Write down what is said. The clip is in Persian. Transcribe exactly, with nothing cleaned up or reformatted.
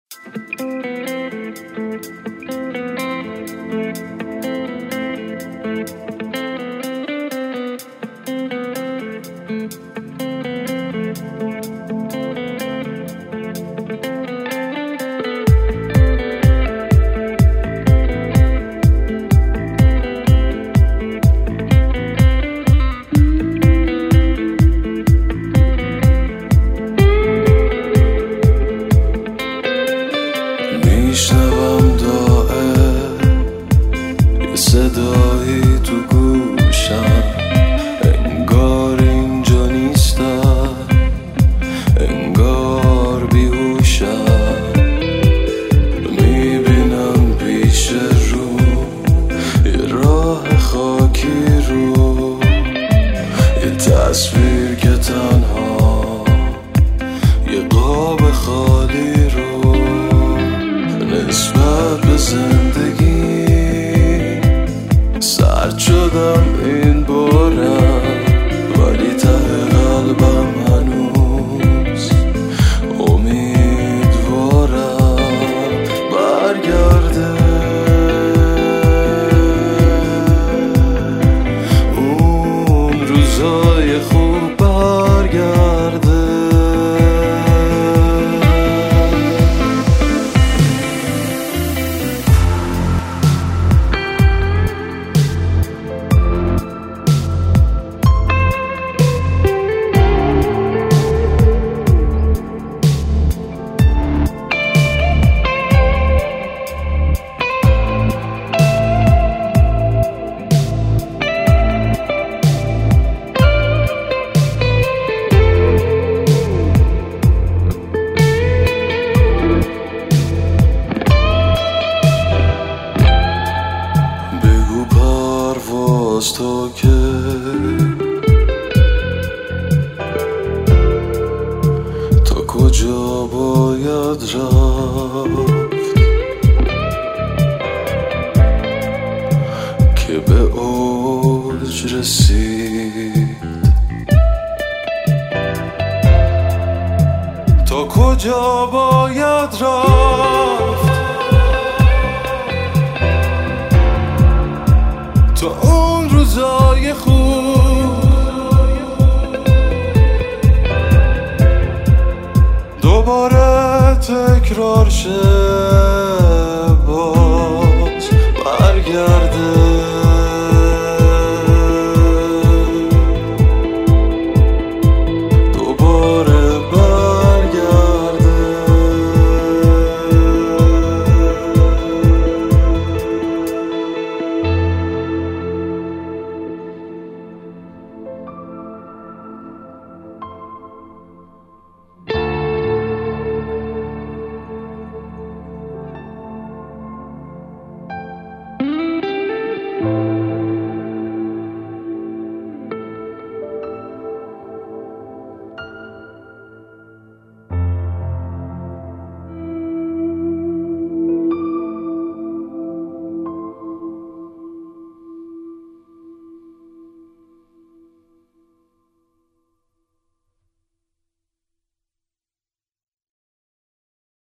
میشنوم دائم یه صدایی تو گوشم، انگار اینجا نیستم، انگار بیهوشم. میبینم پیش رو یه راه خاکی رو، یه تصویر که تنها یه قاب خالی رو. نسبت به زندگی سرد شدم این بارم، ولی ته قلبم هنوز امیدوارم برگرده اون روزای خوب، برگرده. تو که تا کجا باید رفت که به اوج رسید، تا کجا باید رفت تا اون روزای خوب دوباره تکرار شه.